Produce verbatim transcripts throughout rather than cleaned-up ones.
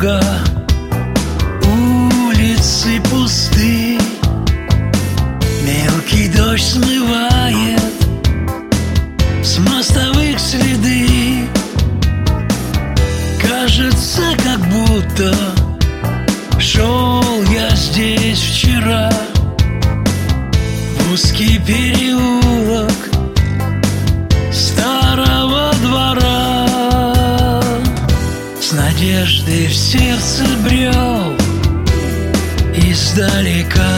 дорога, улицы пусты, мелкий дождь смывает с мостовых следы. Кажется, как будто шел я здесь вчера в узкий переулок старого двора, с надеждой в сердце брел издалека.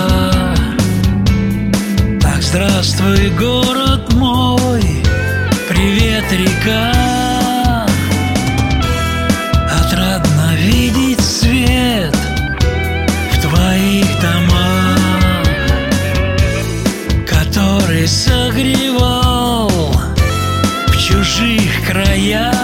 Так, здравствуй, город мой, привет, река. Отрадно видеть свет в твоих домах, который согревал в чужих краях.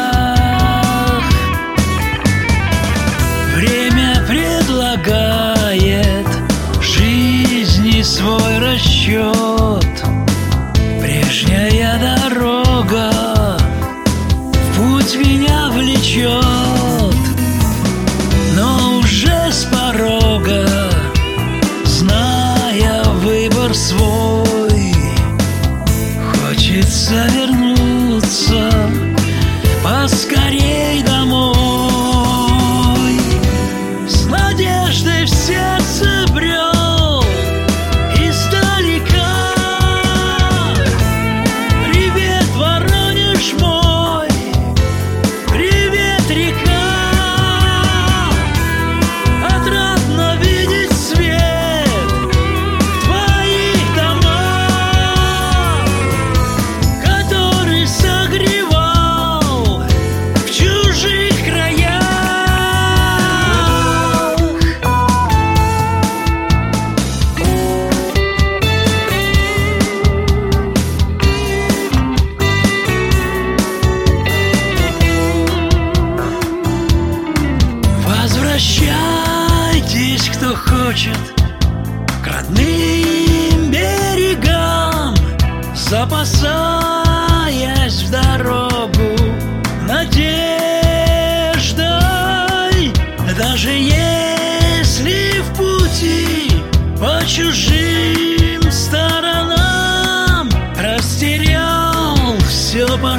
Время предлагает жизни свой расчет. Прежняя дорога в путь меня влечет, но уже с порога, зная выбор свой, хочется вернуться поскорей домой. С надеждой в сердце брел издалека. Привет, Воронеж мой, привет, река. Отрадно видеть свет в твоих домах, который согревал в чужих краях. Возвращайтесь, кто хочет, к родным берегам, запасаясь в дорогу надеждой. Даже если в пути по чужим сторонам растерял все по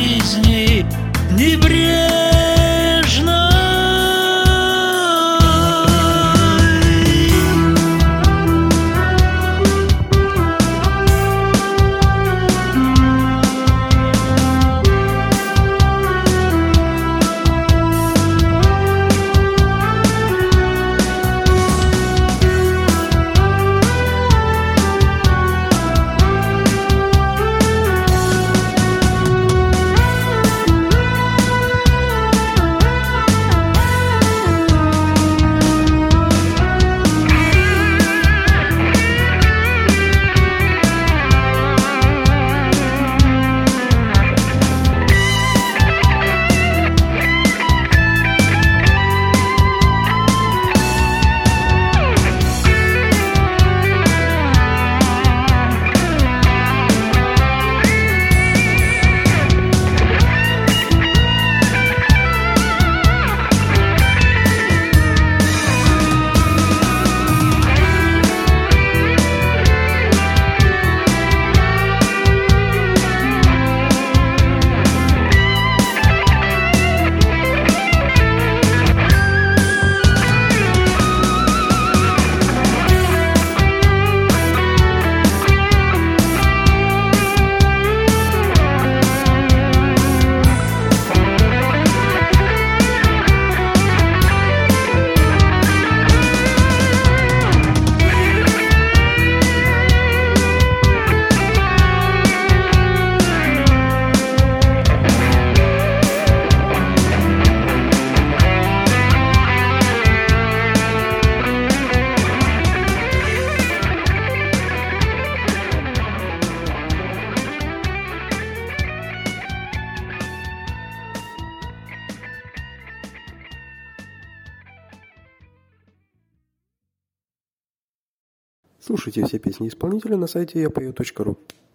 жизни небрежно. Слушайте все песни исполнителя на сайте я пою точка ру.